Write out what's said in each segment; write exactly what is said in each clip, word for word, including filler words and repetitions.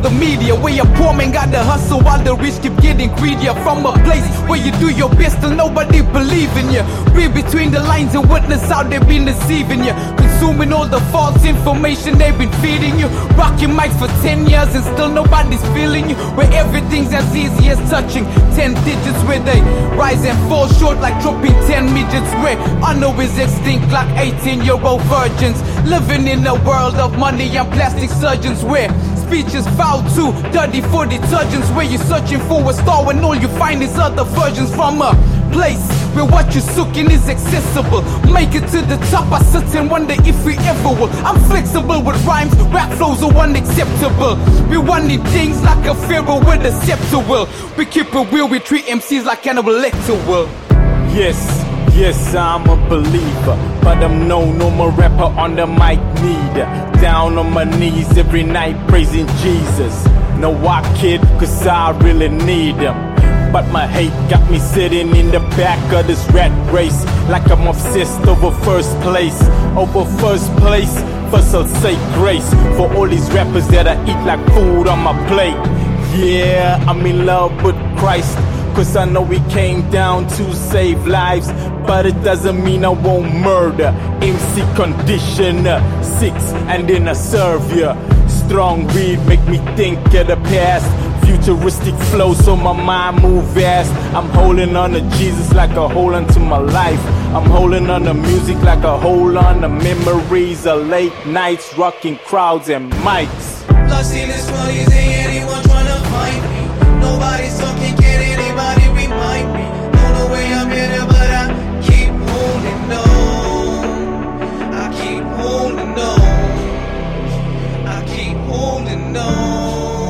the media, where a poor man got the hustle while the rich keep getting greedier. From a place where you do your best and nobody believe in you. Read between the lines and witness how they've been deceiving you. Consuming all the false information they've been feeding you. Rocking mics for ten years and still nobody's feeling you. Where everything's as easy as touching ten digits, where they rise and fall short like dropping ten midgets. Where honor is extinct like eighteen year old virgins. Living in a world of money and plastic surgeons, where speech is foul too dirty for detergents. Where you're searching for a star when all you find is other versions. From a place where what you're seeking is accessible. Make it to the top, I sit and wonder if we ever will. I'm flexible with rhymes, rap flows are unacceptable. We wanting things like a pharaoh with a scepter will. We keep it real, we treat M Cs like Hannibal Lecter will. Yes, yes, I'm a believer, but I'm no normal rapper on the mic neither. Down on my knees every night praising Jesus. No, I kid, cause I really need him. But my hate got me sitting in the back of this rat race, like I'm obsessed over first place. Over first place, first I'll say grace for all these rappers that I eat like food on my plate. Yeah, I'm in love with Christ, cause I know he came down to save lives. But it doesn't mean I won't murder. M C conditioner, six and then I serve ya. Strong weed make me think of the past. Futuristic flow so my mind move fast. I'm holding on to Jesus like I hold on to my life. I'm holding on to music like I hold on to memories of late nights, rocking crowds and mics. Lost in this world, is there anyone trying to find me? Nobody's talking, can anybody remind me? Know the way I'm here, but I keep holding on. I keep holding on. I keep holding on.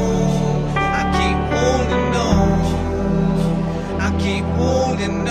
Keep holding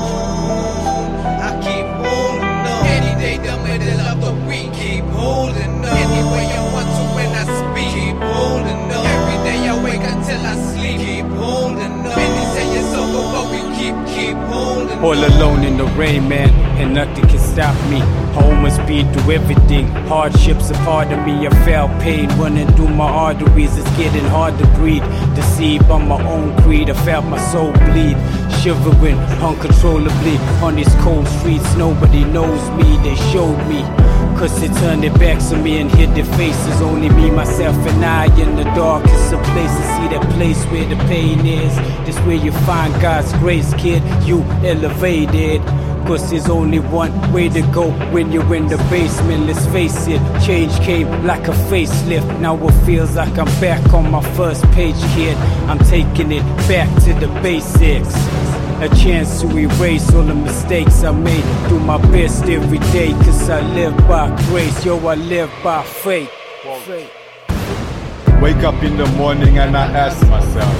on, I keep holding on. Any day the middle of the week, keep holding on. Any way I want to when I speak, keep holding on. Every day I wake until I sleep, keep holding on. Many say it's over, but we keep, keep holding on. All alone in the rain, man, and nothing can stop me. Home and speed through everything. Hardships a part of me, I felt pain running through my arteries. It's getting hard to breathe. Deceived by my own creed, I felt my soul bleed. Shivering uncontrollably on these cold streets. Nobody knows me, they showed me. Cause they turned their backs on me and hid their faces. Only me, myself and I in the darkest of places. See that place where the pain is. This where you find God's grace, kid. You elevated. Cause there's only one way to go when you're in the basement. Let's face it, change came like a facelift. Now it feels like I'm back on my first page, kid. I'm taking it back to the basics. A chance to erase all the mistakes I made. Do my best every day, cause I live by grace. Yo, I live by faith. faith. Wake up in the morning and I ask myself,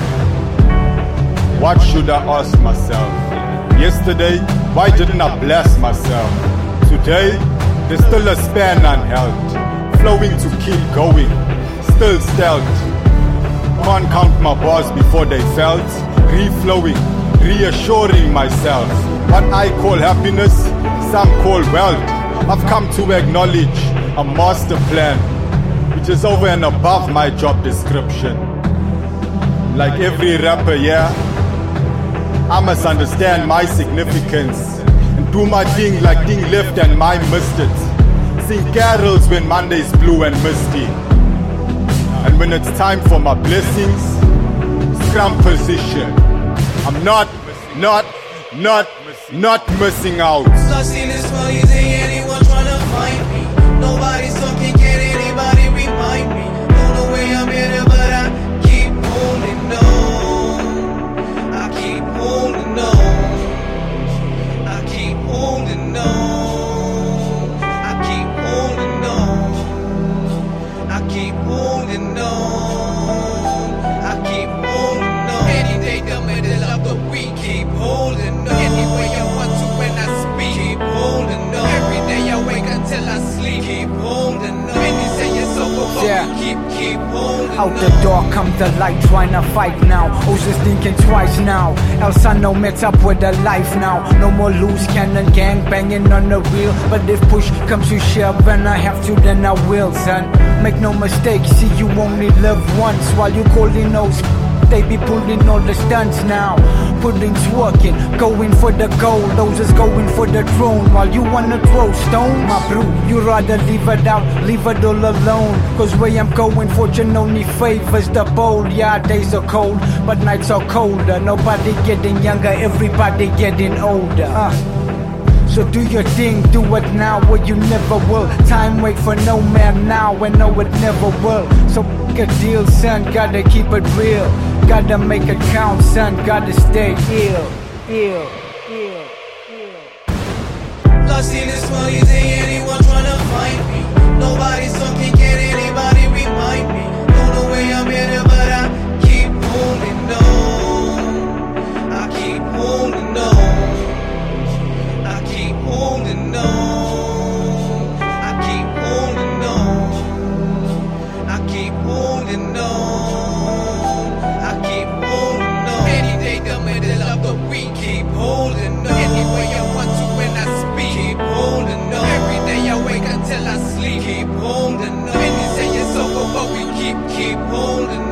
what should I ask myself? Yesterday, why didn't I bless myself? Today, there's still a span unheld, flowing to keep going, still stealth. Can't count my bars before they felt, reflowing, reassuring myself. What I call happiness, some call wealth. I've come to acknowledge a master plan, which is over and above my job description. Like every rapper, yeah, I must understand my significance and do my thing like thing left and mine missed it. Sing carols when Monday's blue and misty. And when it's time for my blessings, scrum position. I'm not, not, not, not missing out. Lost in this world, is there anyone trying to find me? Nobody's talking, can anybody remind me? Know the way I'm here, but I keep holding on. I keep holding on. I keep holding on. I keep holding on. I keep holding on. I keep holding on. Any day the middle of the week, keep holding on. Any way I want to when I speak, keep holding on. Out the door comes the light, trying to fight now. Ocean's thinking twice now. El Sano met up with the life now. No more loose cannon gang banging on the wheel. But if push comes to shove and I have to, then I will, son. Make no mistake, see you only live once. While you calling those, they be pulling all the stunts now. Putting twerking, going for the gold. Those is going for the throne. While you wanna throw stone, my bro, you rather leave it out, leave it all alone. Cause where I'm going, fortune only favors the bold. Yeah, days are cold, but nights are colder. Nobody getting younger, everybody getting older. uh. So do your thing, do it now or you never will. Time wait for no man now and no it never will. So f*** a deal, son, gotta keep it real. Gotta make it count, son, gotta stay ill, ill, ill, ill. Lost in this world, is there anyone tryna find me? Nobody's talking, can anybody remind me? Don't know where I'm headed, but I keep holding on. I keep holding on. I keep holding on. I keep holding on. I keep holding on. I keep holding on. Any day, the middle of the week, keep holding on. Any way I want to when I speak, keep holding on. Every day I wake until I sleep, keep holding on. Many say it's over, but we keep, keep holding on.